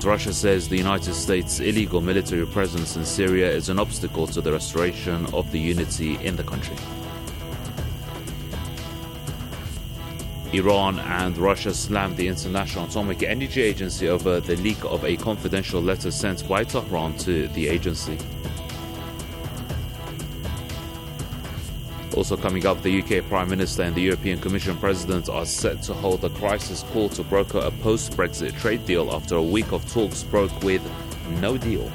And Russia says the United States' illegal military presence in Syria is an obstacle to the restoration of the unity in the country. Iran and Russia slammed the International Atomic Energy Agency over the leak of a confidential letter sent by Tehran to the agency. Also coming up, the UK Prime Minister and the European Commission President are set to hold a crisis call to broker a post-Brexit trade deal after a week of talks broke with no deal.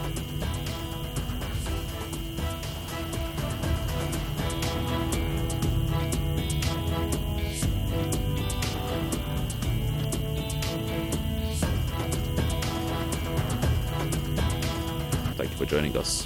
Thank you for joining us.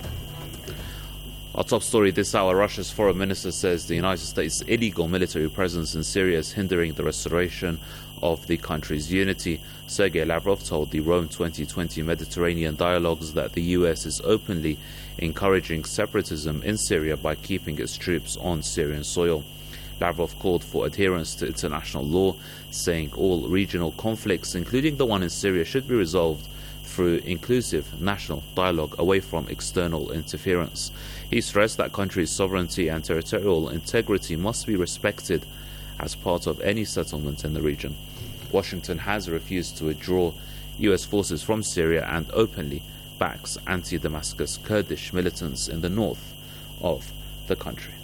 Our top story this hour: Russia's foreign minister says the United States' illegal military presence in Syria is hindering the restoration of the country's unity. Sergei Lavrov told the Rome 2020 Mediterranean Dialogues that the US is openly encouraging separatism in Syria by keeping its troops on Syrian soil. Lavrov called for adherence to international law, saying all regional conflicts, including the one in Syria, should be resolved through inclusive national dialogue away from external interference. He stressed that countries' sovereignty and territorial integrity must be respected as part of any settlement in the region. Washington has refused to withdraw US forces from Syria and openly backs anti-Damascus Kurdish militants in the north of the country.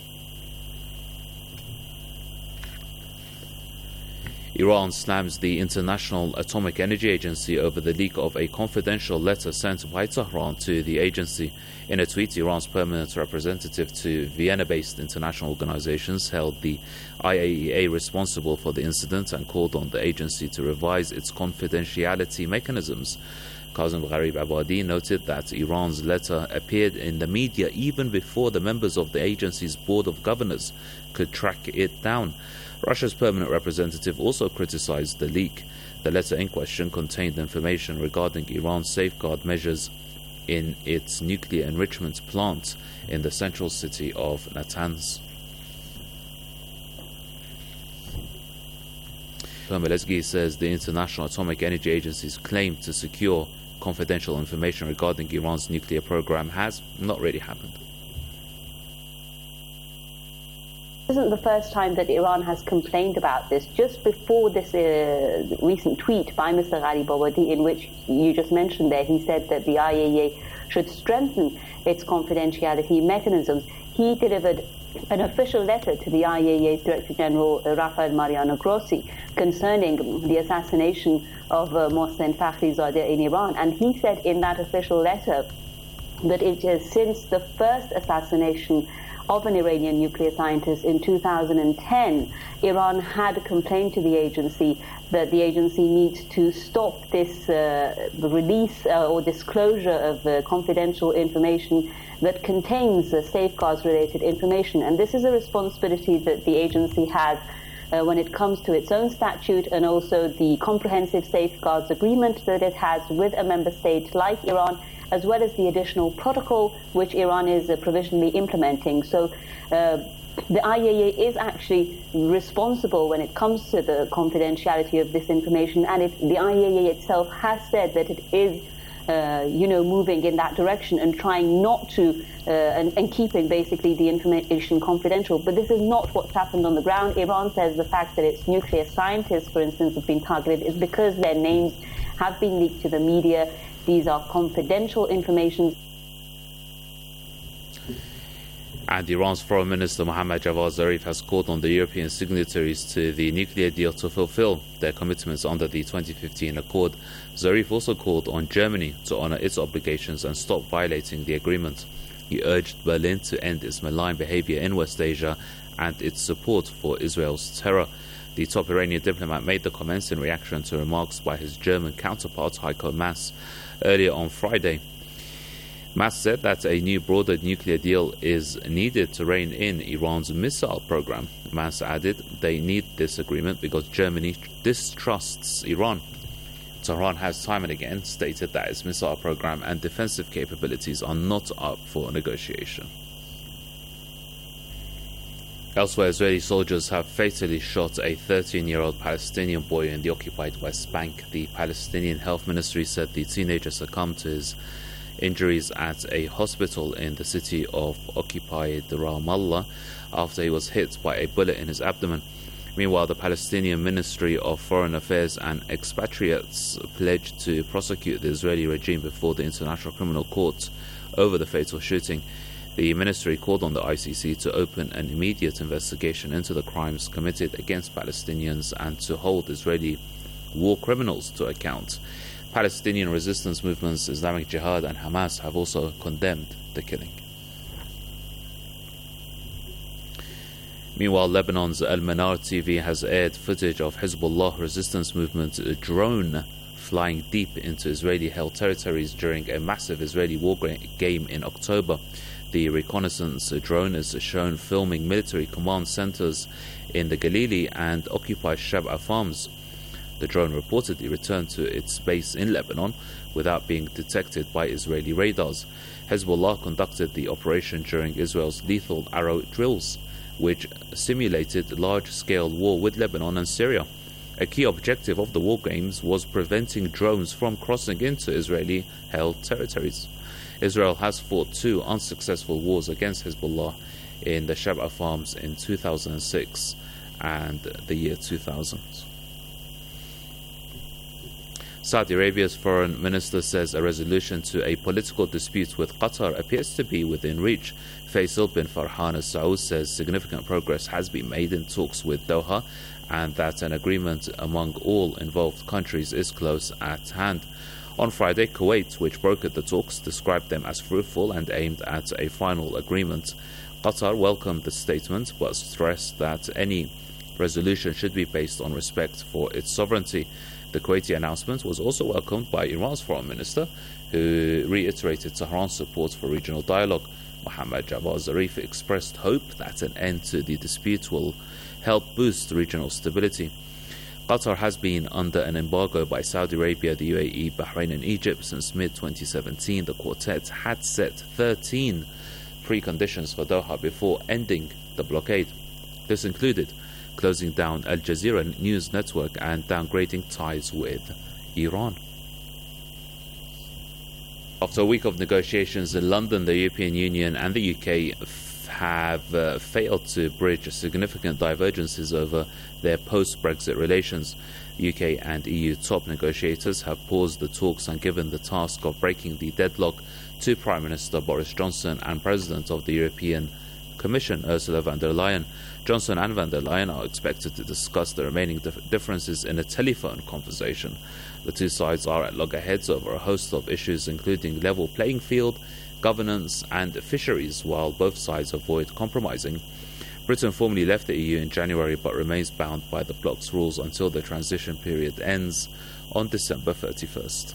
Iran slams the International Atomic Energy Agency over the leak of a confidential letter sent by Tehran to the agency. In a tweet, Iran's permanent representative to Vienna-based international organizations held the IAEA responsible for the incident and called on the agency to revise its confidentiality mechanisms. Kazem Gharib-Abadi noted that Iran's letter appeared in the media even before the members of the agency's board of governors could track it down. Russia's permanent representative also criticized the leak. The letter in question contained information regarding Iran's safeguard measures in its nuclear enrichment plant in the central city of Natanz. Permalezgi says the International Atomic Energy Agency's claim to secure confidential information regarding Iran's nuclear program has not really happened. This isn't the first time that Iran has complained about this. Just before this recent tweet by Mr. Gharib-Abadi, in which you just mentioned there, he said that the IAEA should strengthen its confidentiality mechanisms. He delivered an official letter to the IAEA's Director General Rafael Mariano Grossi concerning the assassination of Mohsen Fakhrizadeh in Iran. And he said in that official letter that it is since the first assassination of an Iranian nuclear scientist in 2010, Iran had complained to the agency that the agency needs to stop this release or disclosure of confidential information that contains safeguards-related information. And this is a responsibility that the agency has when it comes to its own statute and also the comprehensive safeguards agreement that it has with a member state like Iran, as well as the additional protocol which Iran is provisionally implementing. So the IAEA is actually responsible when it comes to the confidentiality of this information, and the IAEA itself has said that it is moving in that direction and trying not to and keeping basically the information confidential. But this is not what's happened on the ground. Iran says the fact that its nuclear scientists, for instance, have been targeted is because their names have been leaked to the media. These are confidential information. And Iran's Foreign Minister Mohammad Javad Zarif has called on the European signatories to the nuclear deal to fulfill their commitments under the 2015 accord. Zarif also called on Germany to honor its obligations and stop violating the agreement. He urged Berlin to end its malign behavior in West Asia and its support for Israel's terror. The top Iranian diplomat made the comments in reaction to remarks by his German counterpart Heiko Maas earlier on Friday. Maas said that a new broader nuclear deal is needed to rein in Iran's missile program. Maas added they need this agreement because Germany distrusts Iran. Tehran has time and again stated that its missile program and defensive capabilities are not up for negotiation. Elsewhere, Israeli soldiers have fatally shot a 13-year-old Palestinian boy in the occupied West Bank. The Palestinian Health Ministry said the teenager succumbed to his injuries at a hospital in the city of occupied Ramallah after he was hit by a bullet in his abdomen. Meanwhile, the Palestinian Ministry of Foreign Affairs and Expatriates pledged to prosecute the Israeli regime before the International Criminal Court over the fatal shooting. The ministry called on the ICC to open an immediate investigation into the crimes committed against Palestinians and to hold Israeli war criminals to account. Palestinian resistance movements Islamic Jihad and Hamas have also condemned the killing. Meanwhile, Lebanon's Al-Manar TV has aired footage of Hezbollah resistance movement drone flying deep into Israeli-held territories during a massive Israeli war game in October. The reconnaissance drone is shown filming military command centers in the Galilee and occupied Shab'a farms. The drone reportedly returned to its base in Lebanon without being detected by Israeli radars. Hezbollah conducted the operation during Israel's lethal arrow drills, which simulated large-scale war with Lebanon and Syria. A key objective of the war games was preventing drones from crossing into Israeli-held territories. Israel has fought 2 unsuccessful wars against Hezbollah in the Shab'a farms in 2006 and the year 2000. Saudi Arabia's foreign minister says a resolution to a political dispute with Qatar appears to be within reach. Faisal bin Farhan Al Saud says significant progress has been made in talks with Doha and that an agreement among all involved countries is close at hand. On Friday, Kuwait, which brokered the talks, described them as fruitful and aimed at a final agreement. Qatar welcomed the statement but stressed that any resolution should be based on respect for its sovereignty. The Kuwaiti announcement was also welcomed by Iran's foreign minister, who reiterated Tehran's support for regional dialogue. Mohammad Javad Zarif expressed hope that an end to the dispute will help boost regional stability. Qatar has been under an embargo by Saudi Arabia, the UAE, Bahrain and Egypt since mid-2017. The quartet had set 13 preconditions for Doha before ending the blockade. This included closing down Al Jazeera news network and downgrading ties with Iran. After a week of negotiations in London, the European Union and the UK have failed to bridge significant divergences over their post-Brexit relations. UK and EU top negotiators have paused the talks and given the task of breaking the deadlock to Prime Minister Boris Johnson and President of the European Commission Ursula von der Leyen. Johnson and von der Leyen are expected to discuss the remaining differences in a telephone conversation. The two sides are at loggerheads over a host of issues including level playing field, governance and fisheries, while both sides avoid compromising. Britain formally left the EU in January but remains bound by the bloc's rules until the transition period ends on December 31st.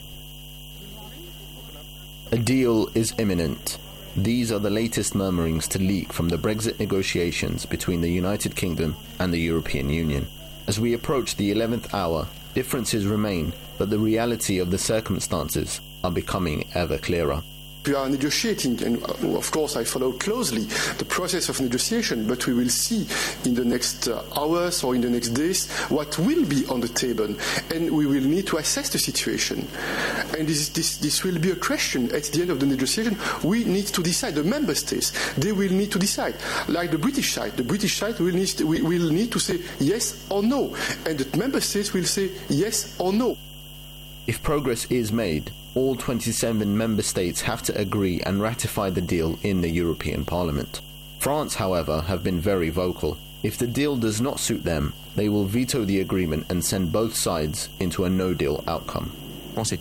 A deal is imminent. These are the latest murmurings to leak from the Brexit negotiations between the United Kingdom and the European Union. As we approach the 11th hour, differences remain, but the reality of the circumstances are becoming ever clearer. We are negotiating, and of course I follow closely the process of negotiation, but we will see in the next hours or in the next days what will be on the table, and we will need to assess the situation. And this will be a question at the end of the negotiation. We need to decide. The member states, they will need to decide. Like the British side will need to say yes or no, and the member states will say yes or no. If progress is made, all 27 member states have to agree and ratify the deal in the European Parliament. France, however, have been very vocal. If the deal does not suit them, they will veto the agreement and send both sides into a no-deal outcome. France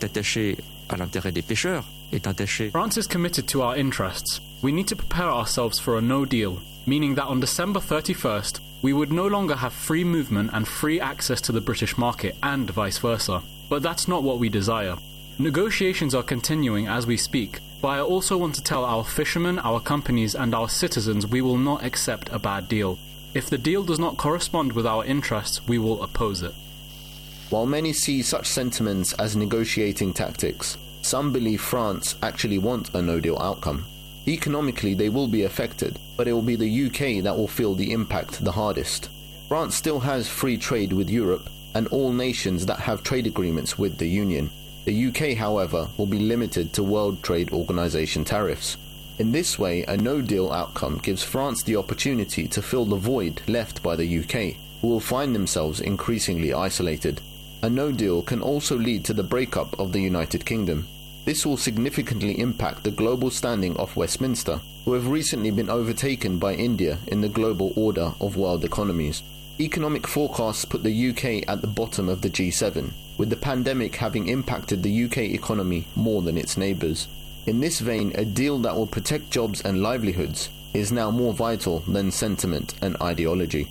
is committed to our interests. We need to prepare ourselves for a no deal, meaning that on December 31st, we would no longer have free movement and free access to the British market and vice versa. But that's not what we desire. Negotiations are continuing as we speak, but I also want to tell our fishermen, our companies and our citizens we will not accept a bad deal. If the deal does not correspond with our interests, we will oppose it. While many see such sentiments as negotiating tactics, some believe France actually want a no-deal outcome. Economically, they will be affected, but it will be the UK that will feel the impact the hardest. France still has free trade with Europe and all nations that have trade agreements with the Union. The UK, however, will be limited to World Trade Organization tariffs. In this way, a no-deal outcome gives France the opportunity to fill the void left by the UK, who will find themselves increasingly isolated. A no-deal can also lead to the breakup of the United Kingdom. This will significantly impact the global standing of Westminster, who have recently been overtaken by India in the global order of world economies. Economic forecasts put the UK at the bottom of the G7, with the pandemic having impacted the UK economy more than its neighbours. In this vein, a deal that will protect jobs and livelihoods is now more vital than sentiment and ideology.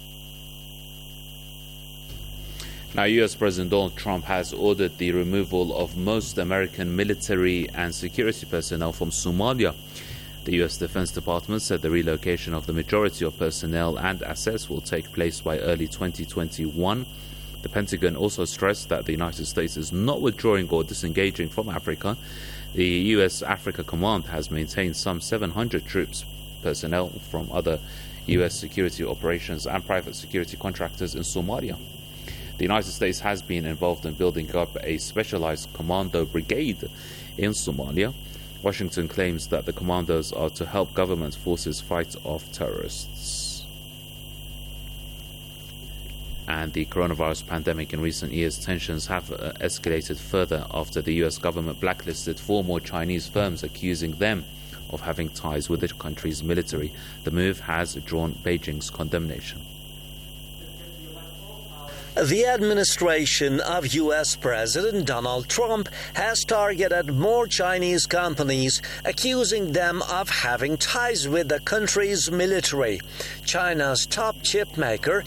Now, US President Donald Trump has ordered the removal of most American military and security personnel from Somalia. The US Defense Department said the relocation of the majority of personnel and assets will take place by early 2021. The Pentagon also stressed that the United States is not withdrawing or disengaging from Africa. The US Africa Command has maintained some 700 troops personnel from other US security operations and private security contractors in Somalia. The United States has been involved in building up a specialized commando brigade in Somalia. Washington claims that the commandos are to help government forces fight off terrorists. And the coronavirus pandemic in recent years, tensions have escalated further after the US government blacklisted 4 more Chinese firms, accusing them of having ties with the country's military. The move has drawn Beijing's condemnation. The administration of U.S. President Donald Trump has targeted more Chinese companies, accusing them of having ties with the country's military. China's top chip maker,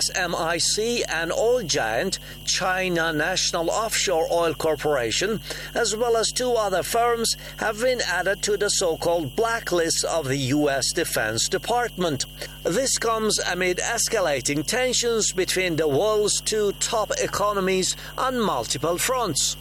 SMIC, and oil giant, China National Offshore Oil Corporation, as well as 2 other firms, have been added to the so-called blacklist of the U.S. Defense Department. This comes amid escalating tensions between the world's 2 top economies on multiple fronts.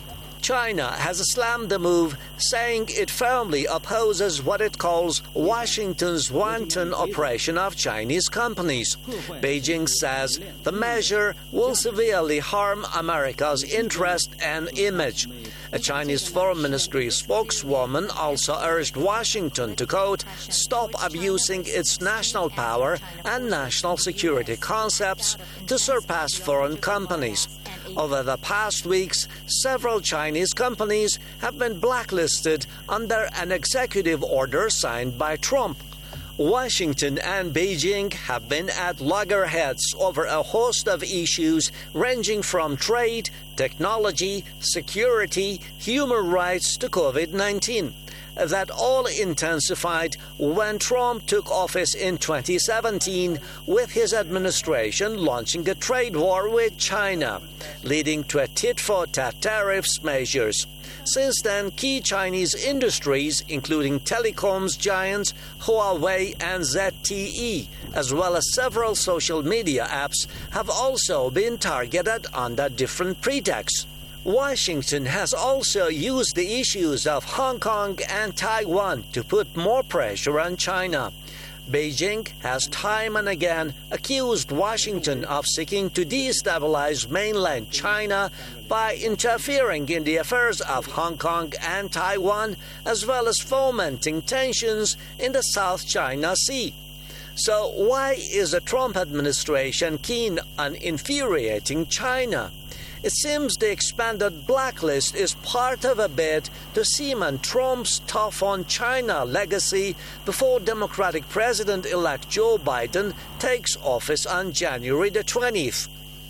China has slammed the move, saying it firmly opposes what it calls Washington's wanton operation of Chinese companies. Beijing says the measure will severely harm America's interest and image. A Chinese Foreign Ministry spokeswoman also urged Washington to, quote, stop abusing its national power and national security concepts to surpass foreign companies. Over the past weeks, several Chinese companies have been blacklisted under an executive order signed by Trump. Washington and Beijing have been at loggerheads over a host of issues ranging from trade, technology, security, human rights to COVID-19. That all intensified when Trump took office in 2017, with his administration launching a trade war with China, leading to a tit-for-tat tariffs measures. Since then, key Chinese industries, including telecoms giants Huawei and ZTE, as well as several social media apps, have also been targeted under different pretexts. Washington has also used the issues of Hong Kong and Taiwan to put more pressure on China. Beijing has time and again accused Washington of seeking to destabilize mainland China by interfering in the affairs of Hong Kong and Taiwan, as well as fomenting tensions in the South China Sea. So why is the Trump administration keen on infuriating China? It seems the expanded blacklist is part of a bid to cement Trump's tough-on-China legacy before Democratic President-elect Joe Biden takes office on January the 20th.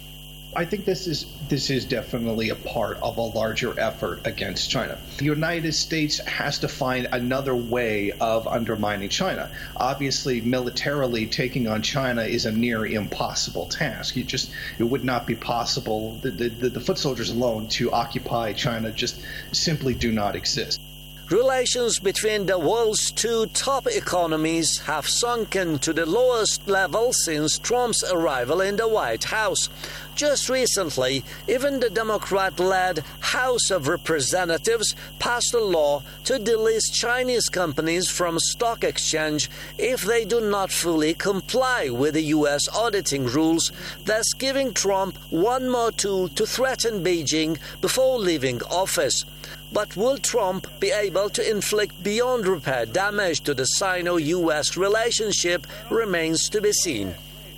I think this is definitely a part of a larger effort against China. The United States has to find another way of undermining China. Obviously, militarily taking on China is a near impossible task. It would not be possible. The foot soldiers alone to occupy China just simply do not exist. Relations between the world's 2 top economies have sunken to the lowest level since Trump's arrival in the White House. Just recently, even the Democrat-led House of Representatives passed a law to delist Chinese companies from stock exchange if they do not fully comply with the U.S. auditing rules, thus giving Trump one more tool to threaten Beijing before leaving office. But will Trump be able to inflict beyond repair damage to the Sino-U.S. relationship remains to be seen.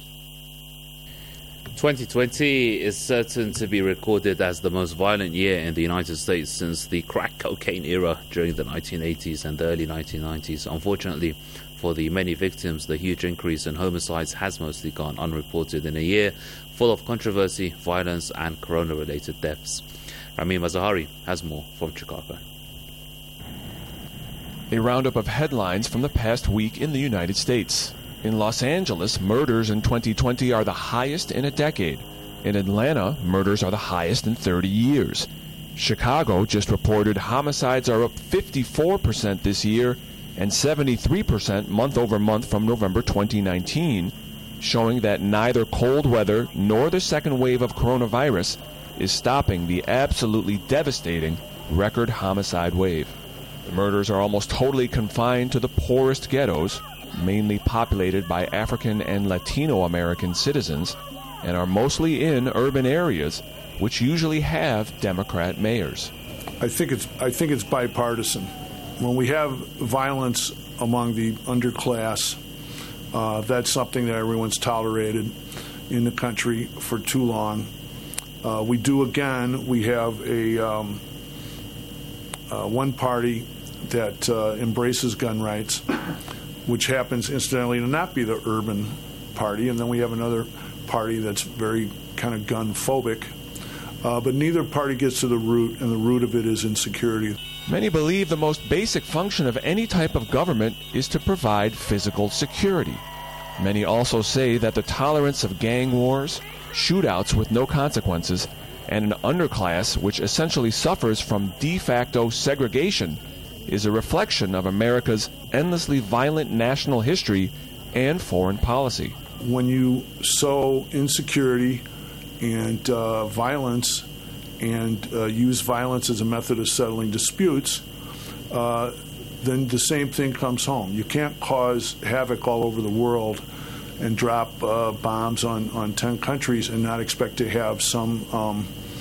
2020 is certain to be recorded as the most violent year in the United States since the crack cocaine era during the 1980s and the early 1990s. Unfortunately, for the many victims, the huge increase in homicides has mostly gone unreported in a year full of controversy, violence and corona-related deaths. Ramin Mazahari has more from Chicago. A roundup of headlines from the past week in the United States. In Los Angeles, murders in 2020 are the highest in a decade. In Atlanta, murders are the highest in 30 years. Chicago just reported homicides are up 54% this year and 73% month over month from November 2019, showing that neither cold weather nor the second wave of coronavirus is stopping the absolutely devastating record homicide wave. The murders are almost totally confined to the poorest ghettos, mainly populated by African and Latino American citizens, and are mostly in urban areas, which usually have Democrat mayors. I think it's bipartisan. When we have violence among the underclass, that's something that everyone's tolerated in the country for too long. We have a one party that embraces gun rights, which happens incidentally to not be the urban party, and then we have another party that's very kind of gun phobic. But neither party gets to the root, and the root of it is insecurity. Many believe the most basic function of any type of government is to provide physical security. Many also say that the tolerance of gang wars, shootouts with no consequences, and an underclass which essentially suffers from de facto segregation is a reflection of America's endlessly violent national history and foreign policy. When you sow insecurity and violence and use violence as a method of settling disputes, then the same thing comes home. You can't cause havoc all over the world and drop bombs on 10 countries and not expect to have some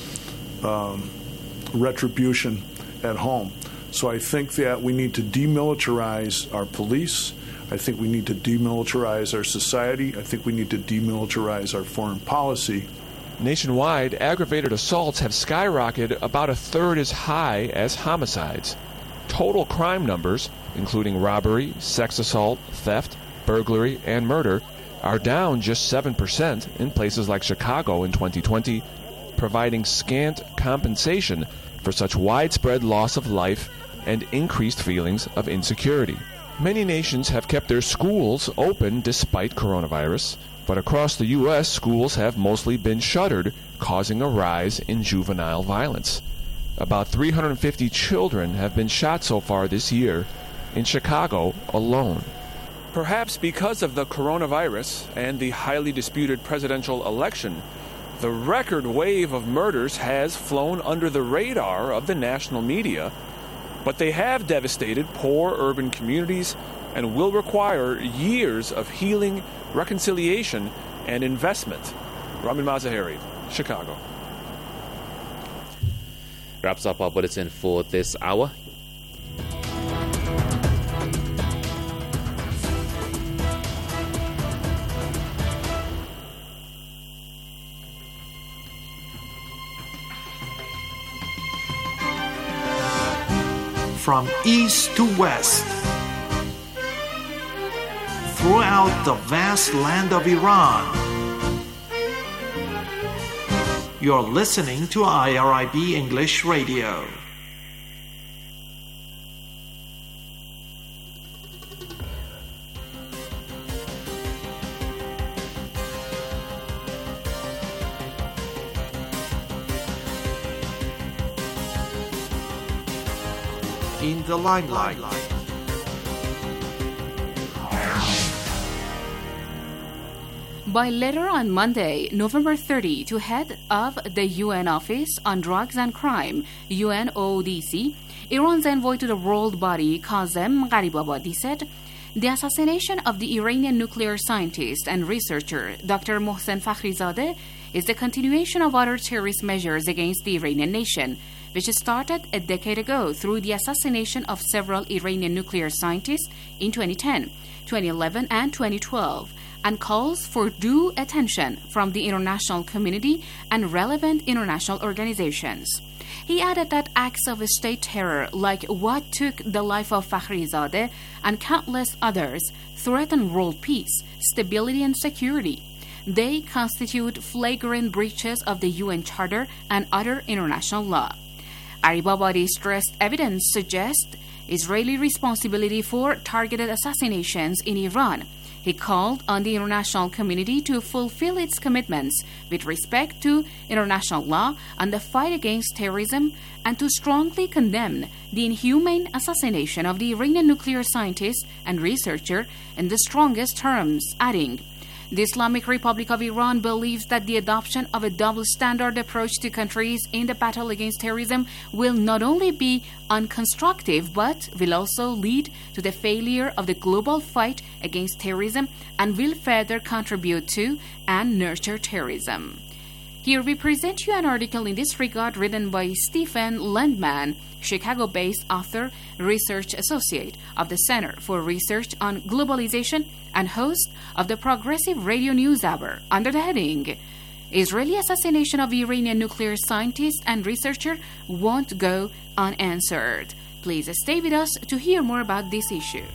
retribution at home. So I think that we need to demilitarize our police. I think we need to demilitarize our society. I think we need to demilitarize our foreign policy. Nationwide, aggravated assaults have skyrocketed about a third as high as homicides. Total crime numbers, including robbery, sex assault, theft, burglary, and murder, are down just 7% in places like Chicago in 2020, providing scant compensation for such widespread loss of life and increased feelings of insecurity. Many nations have kept their schools open despite coronavirus, but across the U.S., schools have mostly been shuttered, causing a rise in juvenile violence. About 350 children have been shot so far this year in Chicago alone. Perhaps because of the coronavirus and the highly disputed presidential election, the record wave of murders has flown under the radar of the national media, but they have devastated poor urban communities and will require years of healing, reconciliation, and investment. Ramin Mazahari, Chicago. Wraps up our bulletin for this hour. From east to west, throughout the vast land of Iran, you're listening to IRIB English Radio. In the limelight. By letter on Monday, November 30, to head of the UN Office on Drugs and Crime, UNODC, Iran's envoy to the world body, Kazem Gharibabadi, said, the assassination of the Iranian nuclear scientist and researcher Dr. Mohsen Fakhrizadeh is the continuation of other terrorist measures against the Iranian nation, which started a decade ago through the assassination of several Iranian nuclear scientists in 2010, 2011, and 2012, and calls for due attention from the international community and relevant international organizations. He added that acts of state terror, like what took the life of Fakhrizadeh and countless others, threaten world peace, stability, and security. They constitute flagrant breaches of the UN Charter and other international law. Gharibabadi stressed evidence suggests Israeli responsibility for targeted assassinations in Iran. He called on the international community to fulfill its commitments with respect to international law and the fight against terrorism, and to strongly condemn the inhumane assassination of the Iranian nuclear scientist and researcher in the strongest terms, adding, the Islamic Republic of Iran believes that the adoption of a double-standard approach to countries in the battle against terrorism will not only be unconstructive, but will also lead to the failure of the global fight against terrorism and will further contribute to and nurture terrorism. Here we present you an article in this regard written by Stephen Landman, Chicago-based author, research associate of the Center for Research on Globalization and host of the Progressive Radio News Hour, under the heading, Israeli assassination of Iranian nuclear scientist and researcher won't go unanswered. Please stay with us to hear more about this issue.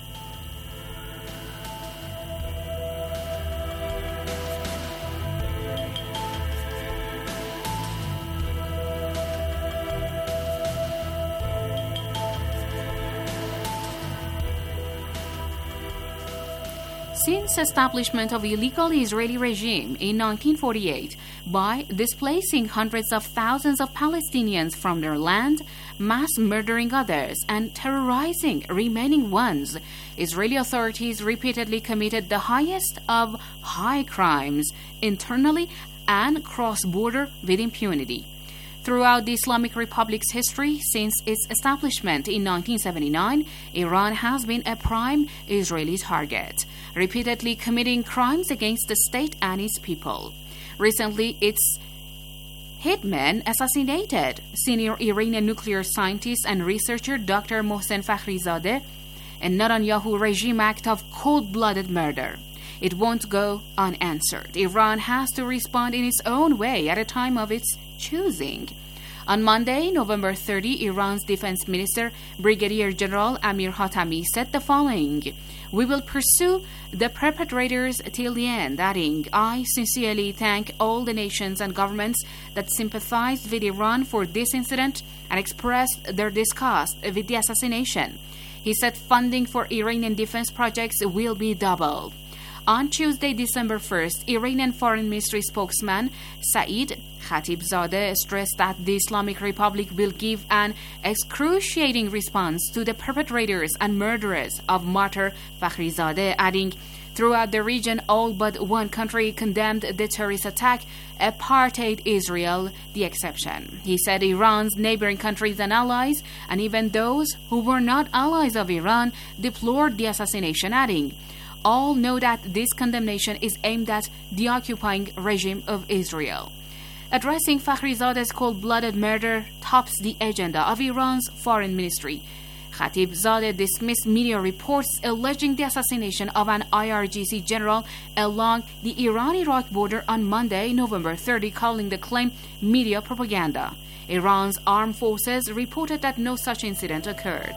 Since establishment of illegal Israeli regime in 1948 by displacing hundreds of thousands of Palestinians from their land, mass murdering others, and terrorizing remaining ones, Israeli authorities repeatedly committed the highest of high crimes internally and cross-border with impunity. Throughout the Islamic Republic's history since its establishment in 1979, Iran has been a prime Israeli target, repeatedly committing crimes against the state and its people. Recently, its hitmen assassinated senior Iranian nuclear scientist and researcher Dr. Mohsen Fakhrizadeh, a Netanyahu regime act of cold-blooded murder. It won't go unanswered. Iran has to respond in its own way at a time of its choosing. On Monday, November 30, Iran's Defense Minister, Brigadier General Amir Hatami, said the following: "We will pursue the perpetrators till the end," adding, "I sincerely thank all the nations and governments that sympathized with Iran for this incident and expressed their disgust with the assassination." He said funding for Iranian defense projects will be doubled. On Tuesday, December 1st, Iranian Foreign Ministry spokesman Saeed Khatibzadeh stressed that the Islamic Republic will give an excruciating response to the perpetrators and murderers of martyr Fakhrizadeh, adding, "Throughout the region, all but one country condemned the terrorist attack, apartheid Israel the exception." He said Iran's neighboring countries and allies, and even those who were not allies of Iran, deplored the assassination, adding, "All know that this condemnation is aimed at the occupying regime of Israel." Addressing Fakhrizadeh's cold-blooded murder tops the agenda of Iran's foreign ministry. Khatibzadeh dismissed media reports alleging the assassination of an IRGC general along the Iran-Iraq border on Monday, November 30, calling the claim media propaganda. Iran's armed forces reported that no such incident occurred.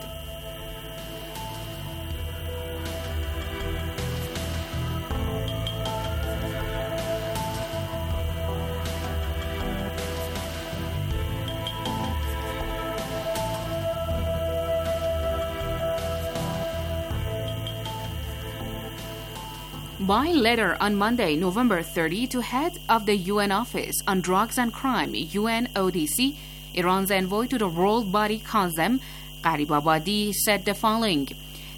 By letter on Monday, November 30, to head of the UN Office on Drugs and Crime, UNODC, Iran's envoy to the world body, Kazem Gharibabadi, said the following: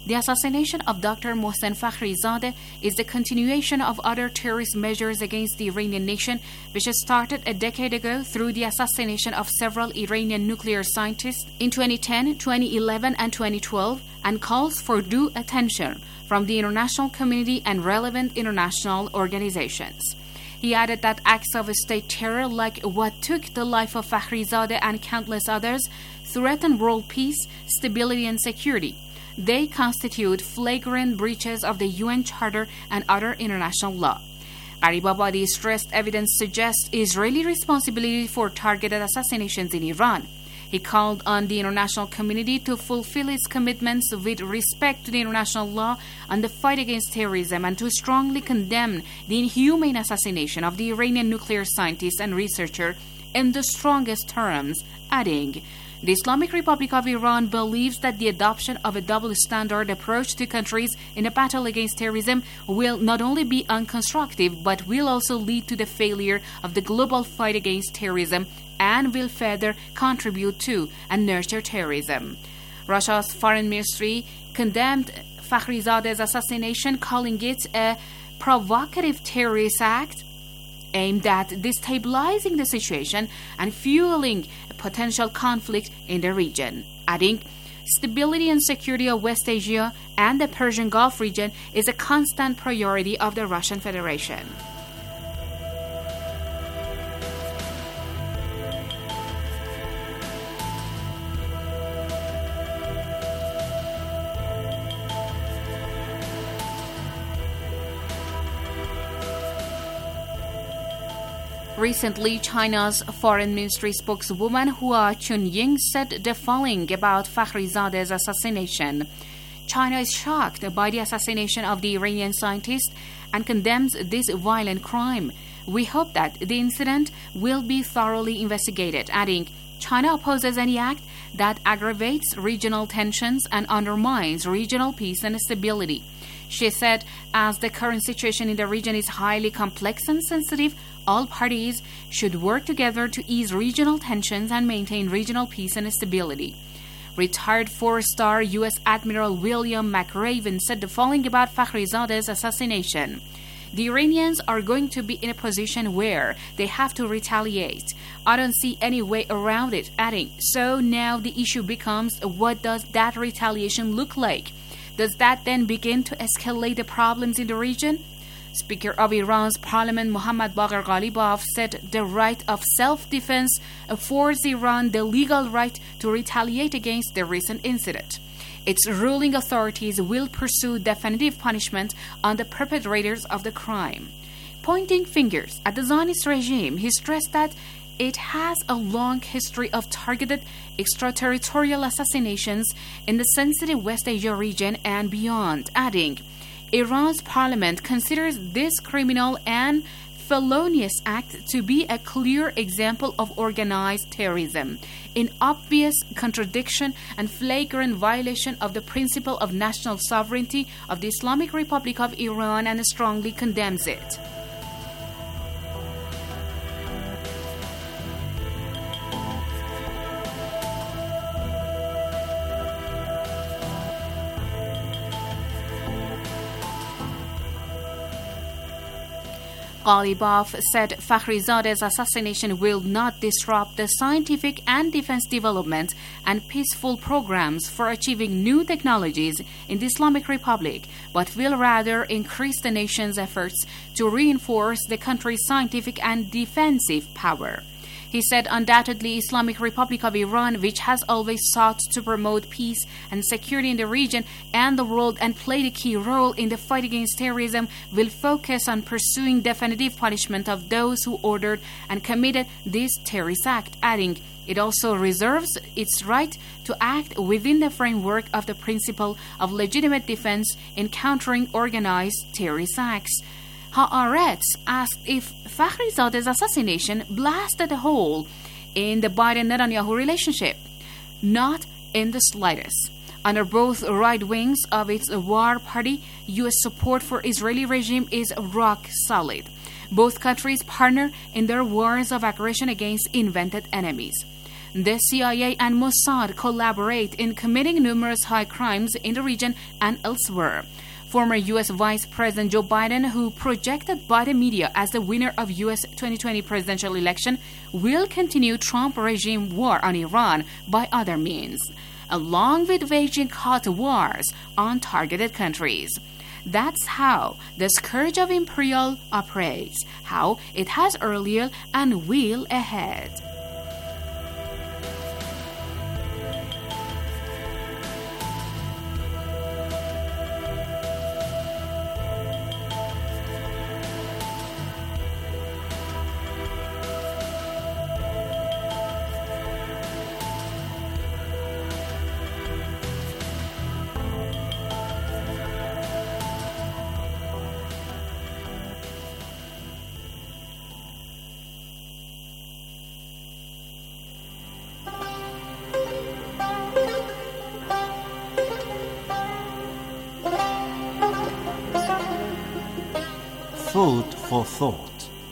The assassination of Dr. Mohsen Fakhrizadeh is the continuation of other terrorist measures against the Iranian nation, which started a decade ago through the assassination of several Iranian nuclear scientists in 2010, 2011, and 2012, and calls for due attention from the international community and relevant international organizations. He added that acts of state terror like what took the life of Fakhrizadeh and countless others threaten world peace, stability, and security. They constitute flagrant breaches of the UN Charter and other international law. Gharibabadi stressed evidence suggests Israeli responsibility for targeted assassinations in Iran. He called on the international community to fulfill its commitments with respect to the international law on the fight against terrorism and to strongly condemn the inhumane assassination of the Iranian nuclear scientist and researcher in the strongest terms, adding, "The Islamic Republic of Iran believes that the adoption of a double-standard approach to countries in a battle against terrorism will not only be unconstructive but will also lead to the failure of the global fight against terrorism and will further contribute to and nurture terrorism." Russia's foreign ministry condemned Fakhrizadeh's assassination, calling it a provocative terrorist act aimed at destabilizing the situation and fueling a potential conflict in the region, adding, "Stability and security of West Asia and the Persian Gulf region is a constant priority of the Russian Federation." Recently, China's foreign ministry spokeswoman Hua Chunying said the following about Fakhrizadeh's assassination. China is shocked by the assassination of the Iranian scientist and condemns this violent crime. We hope that the incident will be thoroughly investigated, adding, China opposes any act that aggravates regional tensions and undermines regional peace and stability. She said, as the current situation in the region is highly complex and sensitive, all parties should work together to ease regional tensions and maintain regional peace and stability. Retired four-star U.S. Admiral William McRaven said the following about Fakhrizadeh's assassination. The Iranians are going to be in a position where they have to retaliate. I don't see any way around it, adding, so now the issue becomes, what does that retaliation look like? Does that then begin to escalate the problems in the region? Speaker of Iran's parliament Mohammad Bagher Ghalibaf said the right of self-defense affords Iran the legal right to retaliate against the recent incident. Its ruling authorities will pursue definitive punishment on the perpetrators of the crime. Pointing fingers at the Zionist regime, he stressed that it has a long history of targeted extraterritorial assassinations in the sensitive West Asia region and beyond, adding, Iran's parliament considers this criminal and felonious act to be a clear example of organized terrorism, in obvious contradiction and flagrant violation of the principle of national sovereignty of the Islamic Republic of Iran, and strongly condemns it. Ghalibaf said Fakhrizadeh's assassination will not disrupt the scientific and defense development and peaceful programs for achieving new technologies in the Islamic Republic, but will rather increase the nation's efforts to reinforce the country's scientific and defensive power. He said undoubtedly Islamic Republic of Iran, which has always sought to promote peace and security in the region and the world and played a key role in the fight against terrorism, will focus on pursuing definitive punishment of those who ordered and committed this terrorist act, adding it also reserves its right to act within the framework of the principle of legitimate defense in countering organized terrorist acts. Haaretz asked if Fakhrizadeh's assassination blasted a hole in the Biden-Netanyahu relationship. Not in the slightest. Under both right wings of its war party, U.S. support for Israeli regime is rock solid. Both countries partner in their wars of aggression against invented enemies. The CIA and Mossad collaborate in committing numerous high crimes in the region and elsewhere. Former U.S. Vice President Joe Biden, who projected by the media as the winner of U.S. 2020 presidential election, will continue Trump regime war on Iran by other means, along with waging hot wars on targeted countries. That's how the scourge of imperial operates, how it has earlier and will ahead. Food for thought.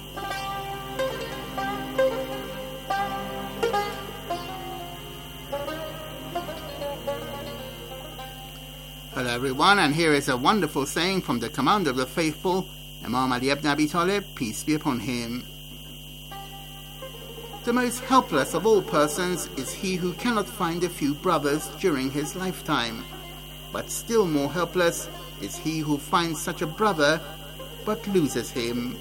Hello everyone, and here is a wonderful saying from the Commander of the Faithful, Imam Ali ibn Abi Talib, peace be upon him. The most helpless of all persons is he who cannot find a few brothers during his lifetime, but still more helpless is he who finds such a brother but loses him.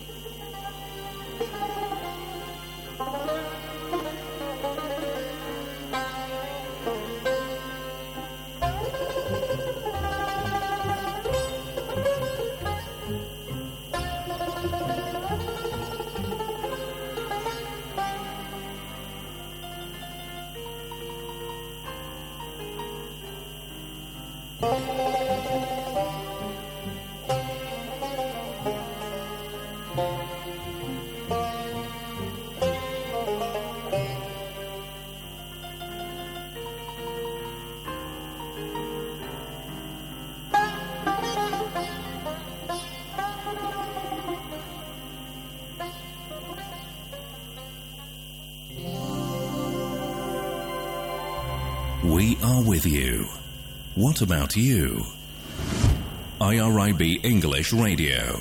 We are with you. What about you? IRIB English Radio.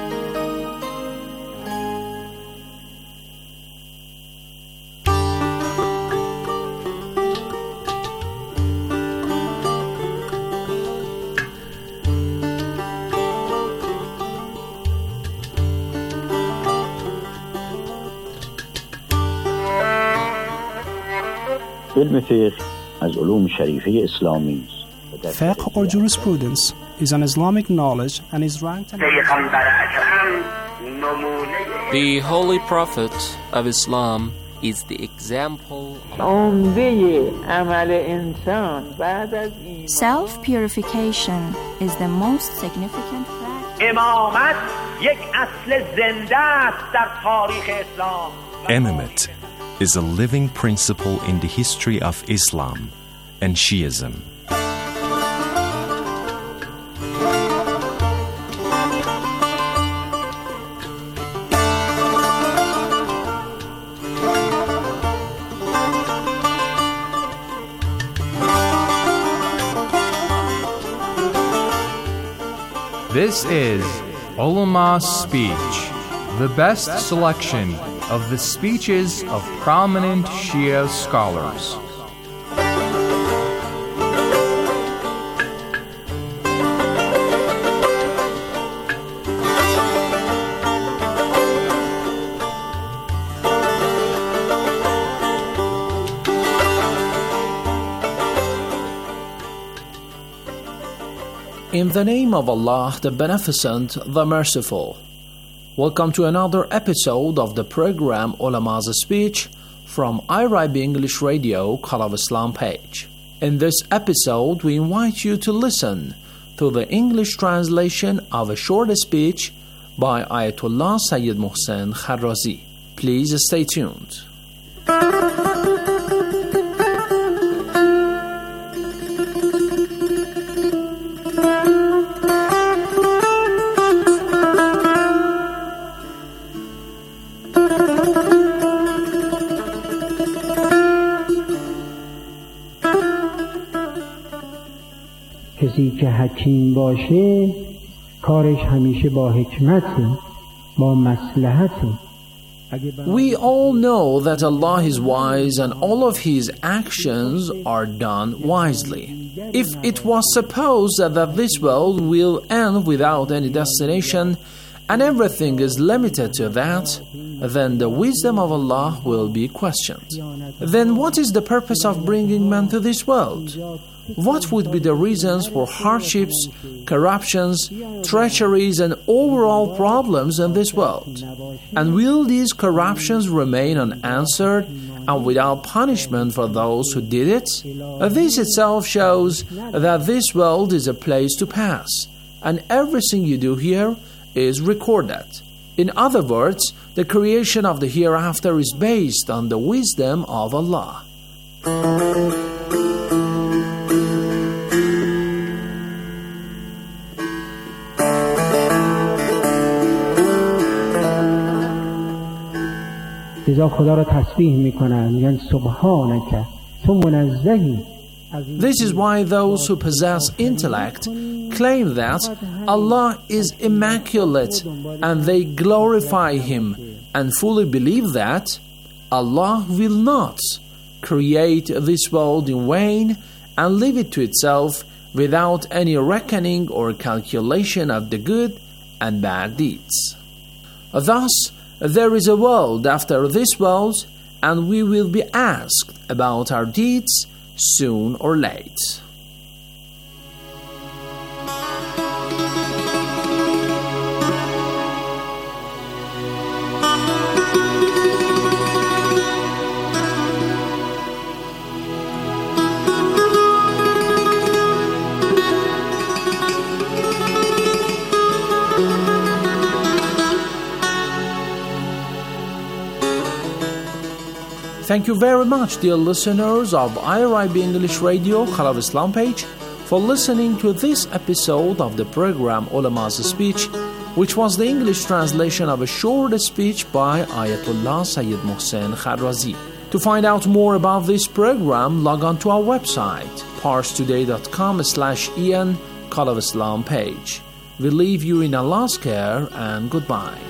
Fiqh or jurisprudence is an Islamic knowledge and is ranked The Holy Prophet of Islam is the example Self-purification is the most significant practice. Imamate is a living principle in the history of Islam and Shiism. This is Ulama's Speech, the best selection of the speeches of prominent Shia scholars. In the name of Allah, the Beneficent, the Merciful. Welcome to another episode of the program Ulama's Speech from IRIB English Radio Call of Islam page. In this episode, we invite you to listen to the English translation of a short speech by Ayatollah Sayyid Mohsen Kharrazi. Please stay tuned. کسی که حکیم باشه کارش همیشه با حکمته با مصلحته. We all know that Allah is wise and all of His actions are done wisely. If it was supposed that this world will end without any destination and everything is limited to that, then the wisdom of Allah will be questioned. Then what is the purpose of bringing man to this world? What would be the reasons for hardships, corruptions, treacheries, and overall problems in this world? And will these corruptions remain unanswered and without punishment for those who did it? This itself shows that this world is a place to pass, and everything you do here is recorded. In other words, the creation of the hereafter is based on the wisdom of Allah. لذا خدا را تسبیح میکنن میگن سبحانک تو منزهی. This is why those who possess intellect claim that Allah is immaculate and they glorify Him and fully believe that Allah will not create this world in vain and leave it to itself without any reckoning or calculation of the good and bad deeds. Thus, there is a world after this world, and we will be asked about our deeds soon or late. Thank you very much, dear listeners of IRIB English Radio, Khalaf Islam page, for listening to this episode of the program Ulama's Speech, which was the English translation of a short speech by Ayatollah Sayyid Mohsen Kharrazi. To find out more about this program, log on to our website, parstoday.com/en, Khalaf Islam page. We leave you in Allah's care and goodbye.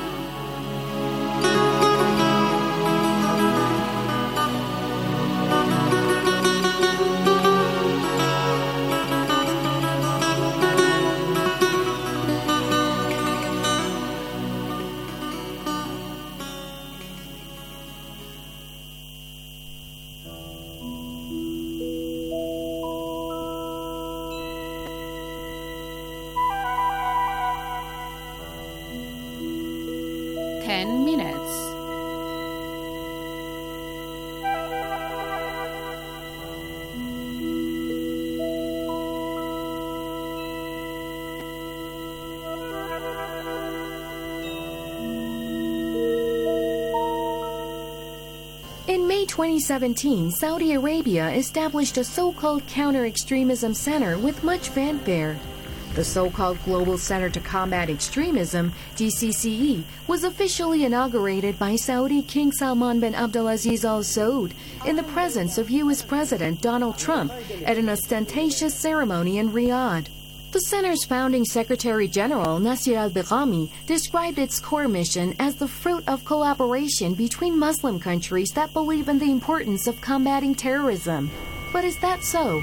In May 2017, Saudi Arabia established a so-called counter-extremism center with much fanfare. The so-called Global Center to Combat Extremism, GCCE, was officially inaugurated by Saudi King Salman bin Abdulaziz Al Saud in the presence of U.S. President Donald Trump at an ostentatious ceremony in Riyadh. The center's founding Secretary General, Nasir al-Bighami, described its core mission as the fruit of collaboration between Muslim countries that believe in the importance of combating terrorism. But is that so?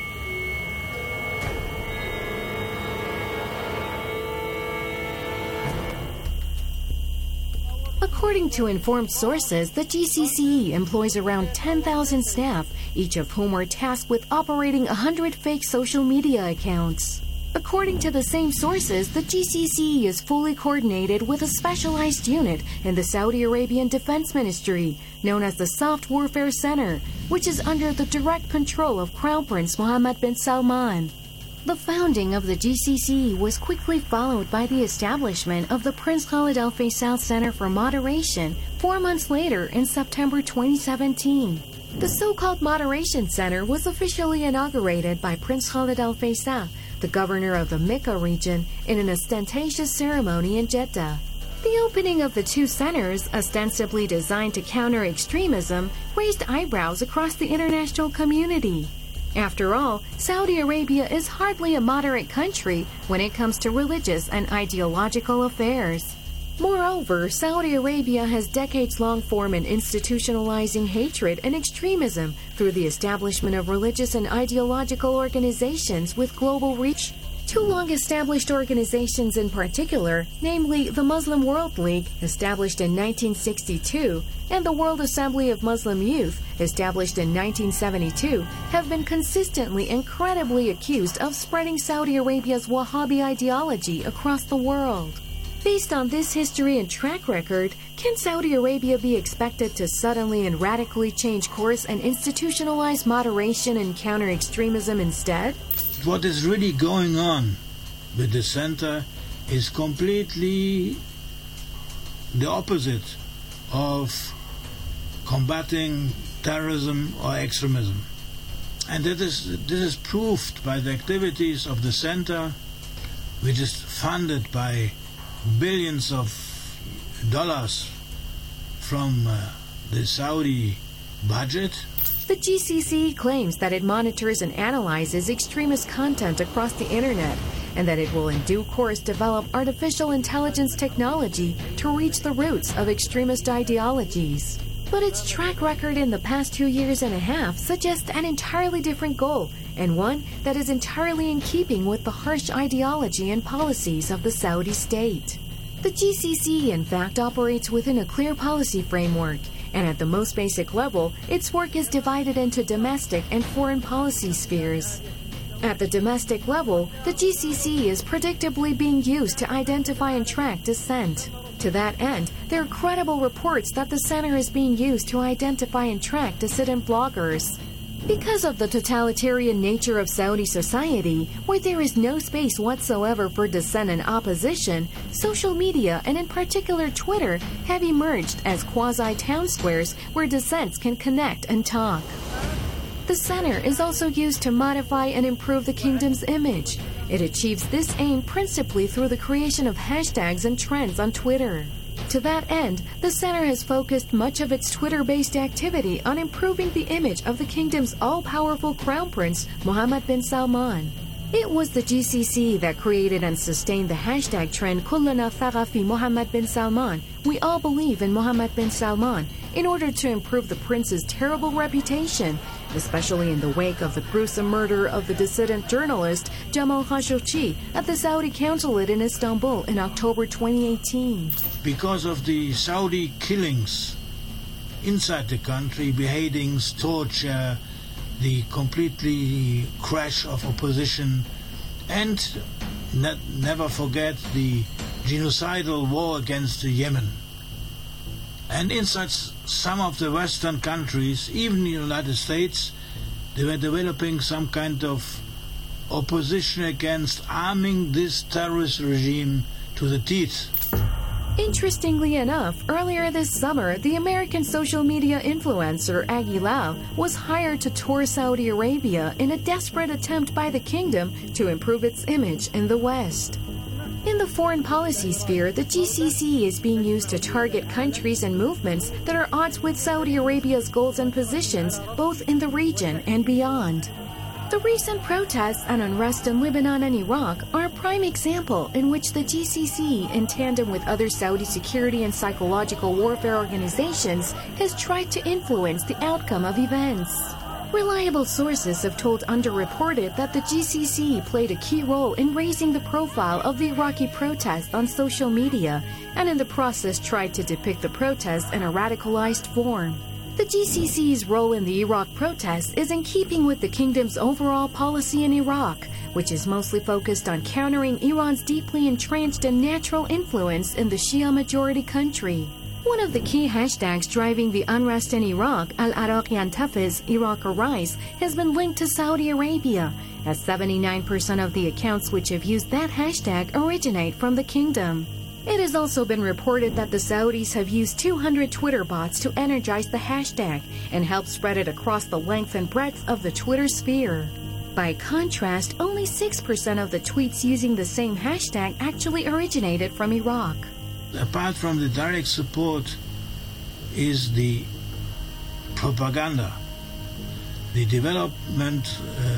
According to informed sources, the GCCE employs around 10,000 staff, each of whom are tasked with operating 100 fake social media accounts. According to the same sources, the GCCE is fully coordinated with a specialized unit in the Saudi Arabian Defense Ministry, known as the Soft Warfare Center, which is under the direct control of Crown Prince Mohammed bin Salman. The founding of the GCCE was quickly followed by the establishment of the Prince Khalid Al Faisal Center for Moderation 4 months later in September 2017. The so-called Moderation Center was officially inaugurated by Prince Khalid Al Faisal, the governor of the Mecca region, in an ostentatious ceremony in Jeddah. The opening of the two centers, ostensibly designed to counter extremism, raised eyebrows across the international community. After all, Saudi Arabia is hardly a moderate country when it comes to religious and ideological affairs. Moreover, Saudi Arabia has decades-long formed and institutionalizing hatred and extremism through the establishment of religious and ideological organizations with global reach. Two long-established organizations in particular, namely the Muslim World League, established in 1962, and the World Assembly of Muslim Youth, established in 1972, have been consistently and credibly accused of spreading Saudi Arabia's Wahhabi ideology across the world. Based on this history and track record, can Saudi Arabia be expected to suddenly and radically change course and institutionalize moderation and counter-extremism instead? What is really going on with the center is completely the opposite of combating terrorism or extremism. And this is proved by the activities of the center, which is funded by billions of dollars from the Saudi budget. The GCC claims that it monitors and analyzes extremist content across the internet and that it will in due course develop artificial intelligence technology to reach the roots of extremist ideologies. But its track record in the past 2 years and a half suggests an entirely different goal, and one that is entirely in keeping with the harsh ideology and policies of the Saudi state. The GCC, in fact, operates within a clear policy framework, and at the most basic level, its work is divided into domestic and foreign policy spheres. At the domestic level, the GCC is predictably being used to identify and track dissent. To that end, there are credible reports that the center is being used to identify and track dissident bloggers. Because of the totalitarian nature of Saudi society, where there is no space whatsoever for dissent and opposition, social media, and in particular Twitter, have emerged as quasi-town squares where dissents can connect and talk. The center is also used to modify and improve the kingdom's image. It achieves this aim principally through the creation of hashtags and trends on Twitter. To that end, the center has focused much of its Twitter-based activity on improving the image of the kingdom's all-powerful crown prince, Mohammed bin Salman. It was the GCC that created and sustained the hashtag trend Kullana Thaqa fi Mohammed bin Salman, we all believe in Mohammed bin Salman, in order to improve the prince's terrible reputation, especially in the wake of the gruesome murder of the dissident journalist Jamal Khashoggi at the Saudi consulate in Istanbul in October 2018. Because of the Saudi killings inside the country, beheadings, torture, the completely crash of opposition, and never forget the genocidal war against Yemen. And inside some of the Western countries, even the United States, they were developing some kind of opposition against arming this terrorist regime to the teeth. Interestingly enough, earlier this summer, the American social media influencer Aggie Lau was hired to tour Saudi Arabia in a desperate attempt by the kingdom to improve its image in the West. In the foreign policy sphere, the GCC is being used to target countries and movements that are at odds with Saudi Arabia's goals and positions, both in the region and beyond. The recent protests and unrest in Lebanon and Iraq are a prime example in which the GCC, in tandem with other Saudi security and psychological warfare organizations, has tried to influence the outcome of events. Reliable sources have told Underreported that the GCC played a key role in raising the profile of the Iraqi protests on social media, and in the process tried to depict the protests in a radicalized form. The GCC's role in the Iraq protests is in keeping with the kingdom's overall policy in Iraq, which is mostly focused on countering Iran's deeply entrenched and natural influence in the Shia-majority country. One of the key hashtags driving the unrest in Iraq, Al-Iraq Yantafiz, Iraq Arise, has been linked to Saudi Arabia, as 79% of the accounts which have used that hashtag originate from the kingdom. It has also been reported that the Saudis have used 200 Twitter bots to energize the hashtag and help spread it across the length and breadth of the Twitter sphere. By contrast, only 6% of the tweets using the same hashtag actually originated from Iraq. Apart from the direct support is the propaganda. the development,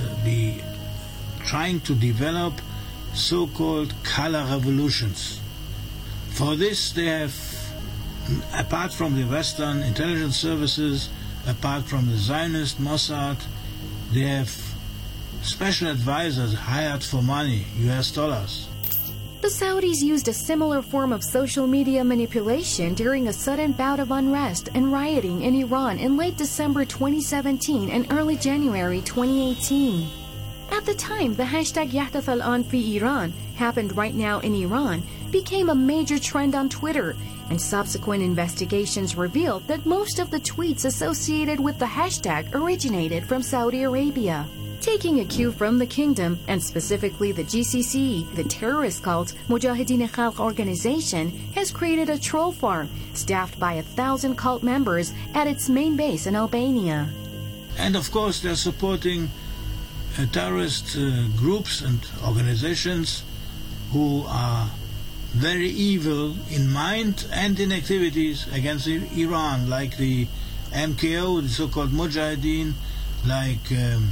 trying to develop so-called color revolutions. For this, they have, apart from the Western intelligence services, apart from the Zionist Mossad, they have special advisors hired for money, US dollars. The Saudis used a similar form of social media manipulation during a sudden bout of unrest and rioting in Iran in late December 2017 and early January 2018. At the time, the hashtag Yahtaf al-An fi Iran, happened right now in Iran, became a major trend on Twitter, and subsequent investigations revealed that most of the tweets associated with the hashtag originated from Saudi Arabia. Taking a cue from the kingdom, and specifically the GCC, the terrorist cult Mujahideen Khalq organization, has created a troll farm staffed by 1,000 cult members at its main base in Albania. And of course, they're supporting terrorist groups and organizations who are very evil in mind and in activities against Iran, like the MKO, the so-called Mujahideen, like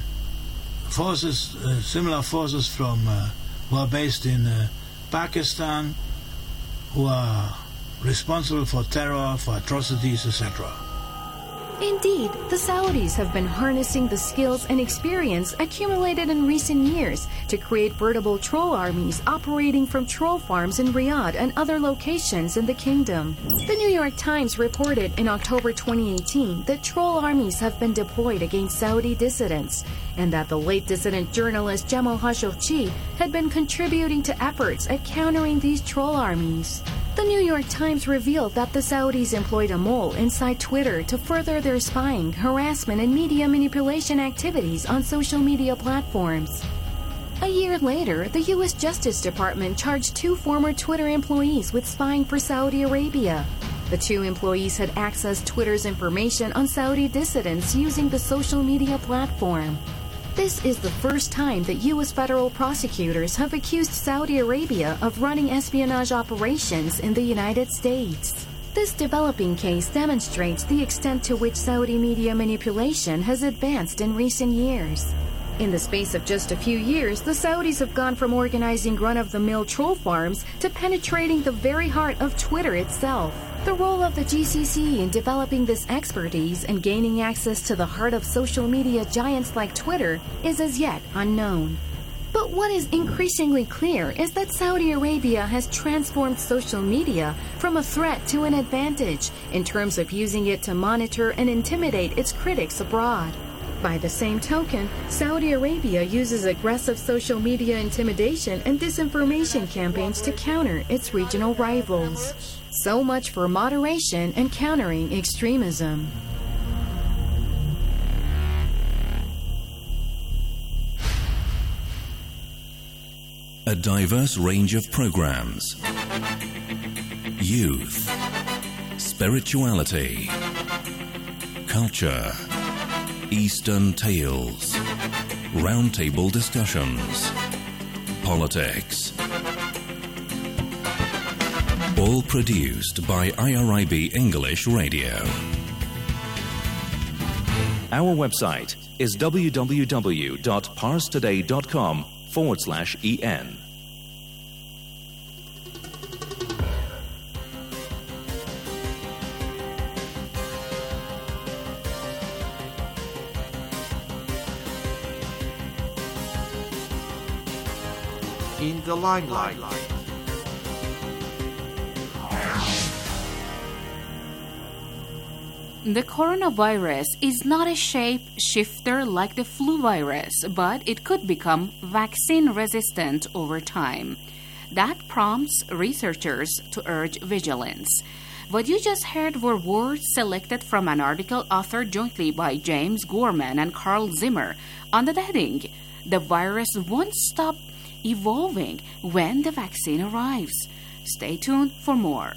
forces, similar forces from who are based in Pakistan, who are responsible for terror, for atrocities, etc. Indeed, the Saudis have been harnessing the skills and experience accumulated in recent years to create veritable troll armies operating from troll farms in Riyadh and other locations in the kingdom. The New York Times reported in October 2018 that troll armies have been deployed against Saudi dissidents, and that the late dissident journalist Jamal Khashoggi had been contributing to efforts at countering these troll armies. The New York Times revealed that the Saudis employed a mole inside Twitter to further their spying, harassment, and media manipulation activities on social media platforms. A year later, the U.S. Justice Department charged 2 former Twitter employees with spying for Saudi Arabia. The 2 employees had accessed Twitter's information on Saudi dissidents using the social media platform. This is the first time that U.S. federal prosecutors have accused Saudi Arabia of running espionage operations in the United States. This developing case demonstrates the extent to which Saudi media manipulation has advanced in recent years. In the space of just a few years, the Saudis have gone from organizing run-of-the-mill troll farms to penetrating the very heart of Twitter itself. The role of the GCC in developing this expertise and gaining access to the heart of social media giants like Twitter is as yet unknown. But what is increasingly clear is that Saudi Arabia has transformed social media from a threat to an advantage in terms of using it to monitor and intimidate its critics abroad. By the same token, Saudi Arabia uses aggressive social media intimidation and disinformation campaigns to counter its regional rivals. So much for moderation and countering extremism. A diverse range of programs. Youth, spirituality, culture, Eastern tales, roundtable discussions, politics. All produced by IRIB English Radio. Our website is www.parstoday.com/en. In the limelight. The coronavirus is not a shape shifter like the flu virus, but it could become vaccine resistant over time. That prompts researchers to urge vigilance. What you just heard were words selected from an article authored jointly by James Gorman and Carl Zimmer under the heading, "The virus won't stop evolving when the vaccine arrives." Stay tuned for more.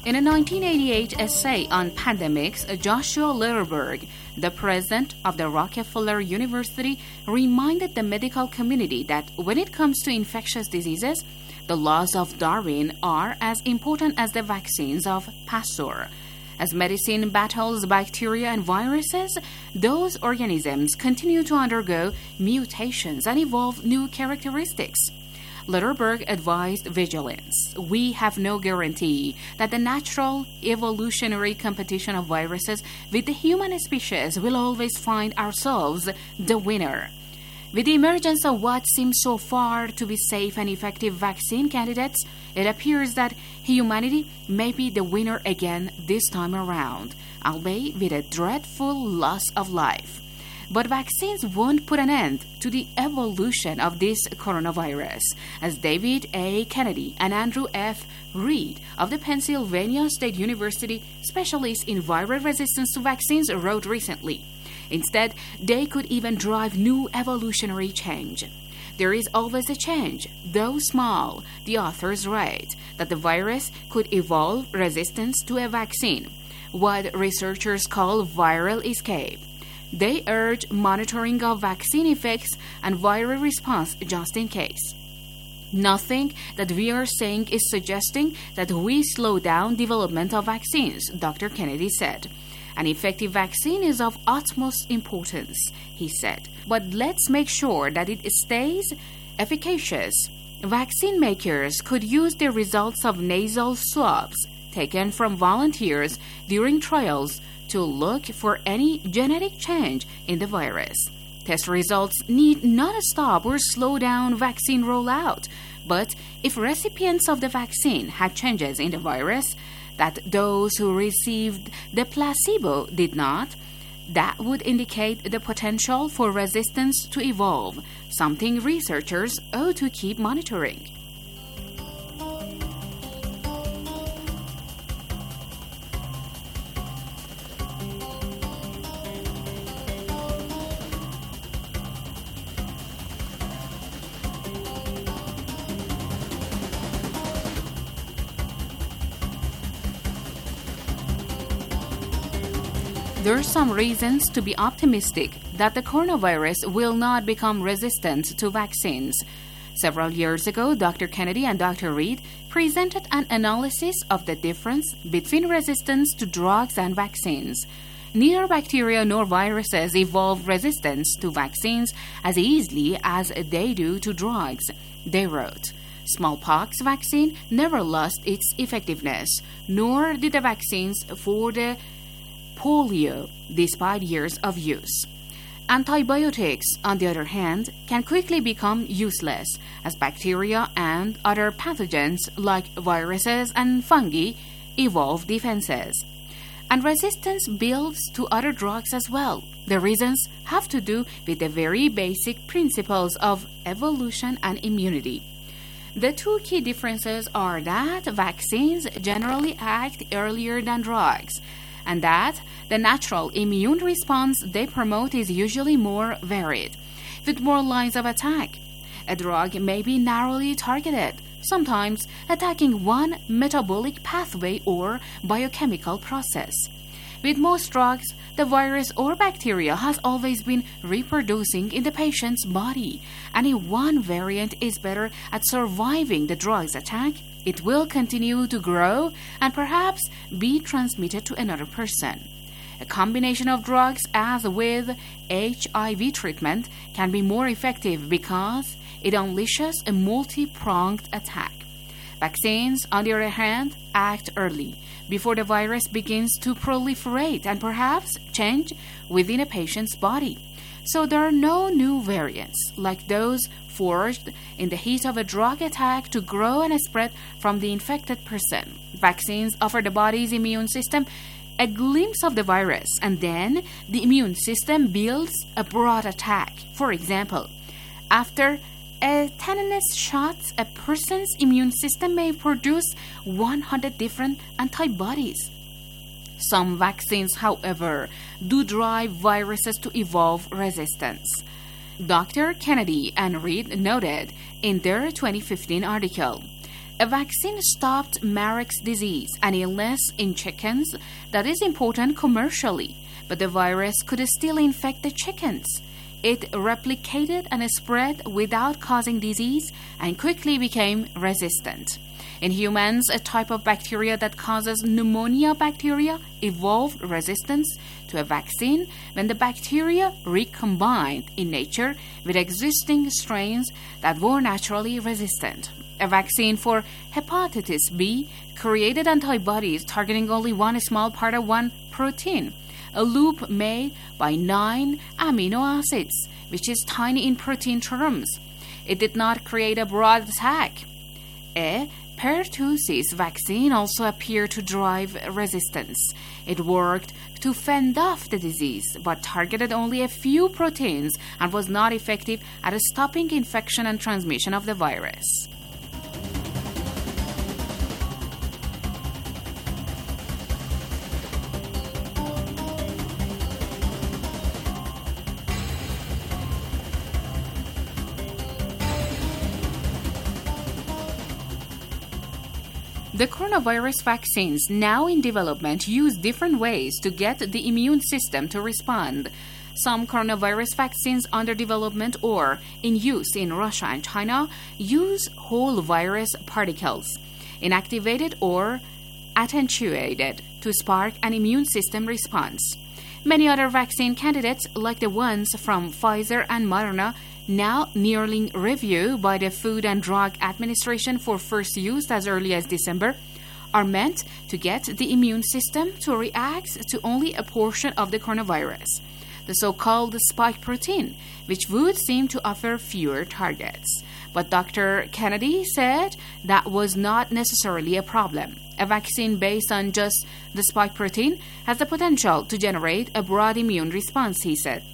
In a 1988 essay on pandemics, Joshua Lederberg, the president of the Rockefeller University, reminded the medical community that when it comes to infectious diseases, the laws of Darwin are as important as the vaccines of Pasteur. As medicine battles bacteria and viruses, those organisms continue to undergo mutations and evolve new characteristics. Lederberg advised vigilance. We have no guarantee that the natural evolutionary competition of viruses with the human species will always find ourselves the winner. With the emergence of what seems so far to be safe and effective vaccine candidates, it appears that humanity may be the winner again this time around, albeit with a dreadful loss of life. But vaccines won't put an end to the evolution of this coronavirus, as David A. Kennedy and Andrew F. Reed of the Pennsylvania State University, specialists in viral resistance to vaccines, wrote recently. Instead, they could even drive new evolutionary change. There is always a change, though small, the authors write, that the virus could evolve resistance to a vaccine, what researchers call viral escape. They urge monitoring of vaccine effects and viral response just in case. Nothing that we are saying is suggesting that we slow down development of vaccines, Dr. Kennedy said. An effective vaccine is of utmost importance, he said, but let's make sure that it stays efficacious. Vaccine makers could use the results of nasal swabs taken from volunteers during trials to look for any genetic change in the virus. Test results need not stop or slow down vaccine rollout, but if recipients of the vaccine had changes in the virus that those who received the placebo did not, that would indicate the potential for resistance to evolve, something researchers ought to keep monitoring. There are some reasons to be optimistic that the coronavirus will not become resistant to vaccines. Several years ago, Dr. Kennedy and Dr. Reed presented an analysis of the difference between resistance to drugs and vaccines. Neither bacteria nor viruses evolve resistance to vaccines as easily as they do to drugs, they wrote. Smallpox vaccine never lost its effectiveness, nor did the vaccines for the polio, despite years of use. Antibiotics, on the other hand, can quickly become useless as bacteria and other pathogens like viruses and fungi evolve defenses. And resistance builds to other drugs as well. The reasons have to do with the very basic principles of evolution and immunity. The two key differences are that vaccines generally act earlier than drugs, and that the natural immune response they promote is usually more varied, with more lines of attack. A drug may be narrowly targeted, sometimes attacking one metabolic pathway or biochemical process. With most drugs, the virus or bacteria has always been reproducing in the patient's body, and if one variant is better at surviving the drug's attack, it will continue to grow and perhaps be transmitted to another person. A combination of drugs, as with HIV treatment, can be more effective because it unleashes a multi-pronged attack. Vaccines, on the other hand, act early, before the virus begins to proliferate and perhaps change within a patient's body. So there are no new variants, like those forged in the heat of a drug attack to grow and spread from the infected person. Vaccines offer the body's immune system a glimpse of the virus, and then the immune system builds a broad attack. For example, after a tetanus shot, a person's immune system may produce 100 different antibodies. Some vaccines, however, do drive viruses to evolve resistance. Dr. Kennedy and Reed noted in their 2015 article, A vaccine stopped Marek's disease, an illness in chickens that is important commercially, but the virus could still infect the chickens. It replicated and spread without causing disease and quickly became resistant. In humans, a type of bacteria that causes pneumonia bacteria evolved resistance to a vaccine when the bacteria recombined in nature with existing strains that were naturally resistant. A vaccine for hepatitis B created antibodies targeting only one small part of one protein, a loop made by 9 amino acids, which is tiny in protein terms. It did not create a broad attack. A pertussis vaccine also appeared to drive resistance. It worked to fend off the disease, but targeted only a few proteins and was not effective at stopping infection and transmission of the virus. The coronavirus vaccines now in development use different ways to get the immune system to respond. Some coronavirus vaccines under development or in use in Russia and China use whole virus particles, inactivated or attenuated, to spark an immune system response. Many other vaccine candidates, like the ones from Pfizer and Moderna, now nearing review by the Food and Drug Administration for first use as early as December, are meant to get the immune system to react to only a portion of the coronavirus, the so-called spike protein, which would seem to offer fewer targets. But Dr. Kennedy said that was not necessarily a problem. A vaccine based on just the spike protein has the potential to generate a broad immune response, he said,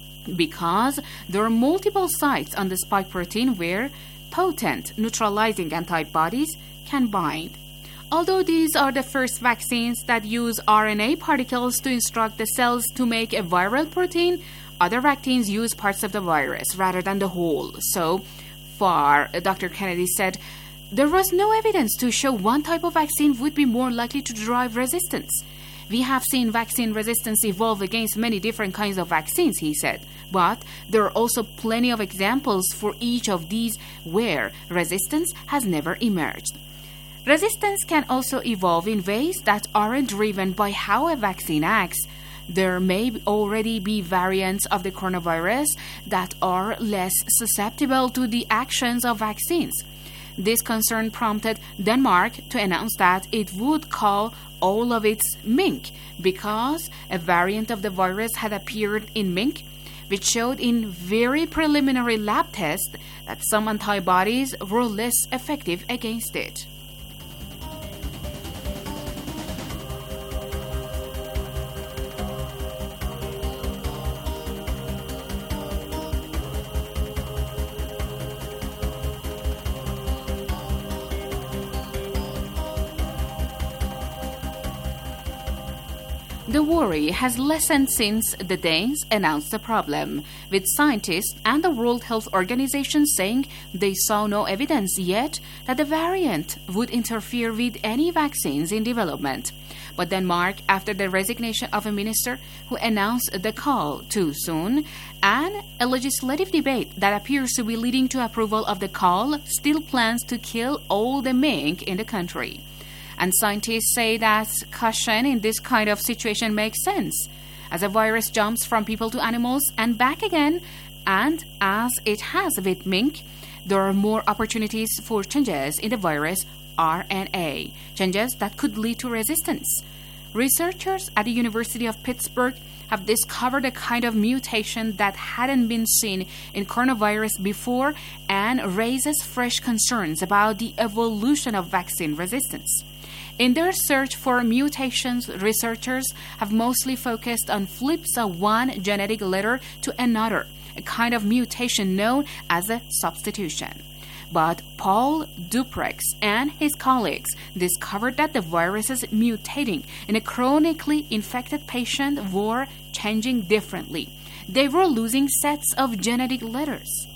because there are multiple sites on the spike protein where potent neutralizing antibodies can bind. Although these are the first vaccines that use RNA particles to instruct the cells to make a viral protein, other vaccines use parts of the virus rather than the whole. So far, Dr. Kennedy said, there was no evidence to show one type of vaccine would be more likely to drive resistance. We have seen vaccine resistance evolve against many different kinds of vaccines, he said, but there are also plenty of examples for each of these where resistance has never emerged. Resistance can also evolve in ways that aren't driven by how a vaccine acts. There may already be variants of the coronavirus that are less susceptible to the actions of vaccines. This concern prompted Denmark to announce that it would call all of its mink because a variant of the virus had appeared in mink, which showed in very preliminary lab tests that some antibodies were less effective against it. The worry has lessened since the Danes announced the problem, with scientists and the World Health Organization saying they saw no evidence yet that the variant would interfere with any vaccines in development. But Denmark, after the resignation of a minister who announced the call too soon, and a legislative debate that appears to be leading to approval of the call, still plans to kill all the mink in the country. And scientists say that caution in this kind of situation makes sense, as a virus jumps from people to animals and back again, and as it has with mink, there are more opportunities for changes in the virus RNA, changes that could lead to resistance. Researchers at the University of Pittsburgh have discovered a kind of mutation that hadn't been seen in coronavirus before and raises fresh concerns about the evolution of vaccine resistance. In their search for mutations, researchers have mostly focused on flips of one genetic letter to another, a kind of mutation known as a substitution. But Paul Duprex and his colleagues discovered that the viruses mutating in a chronically infected patient were changing differently. They were losing sets of genetic letters.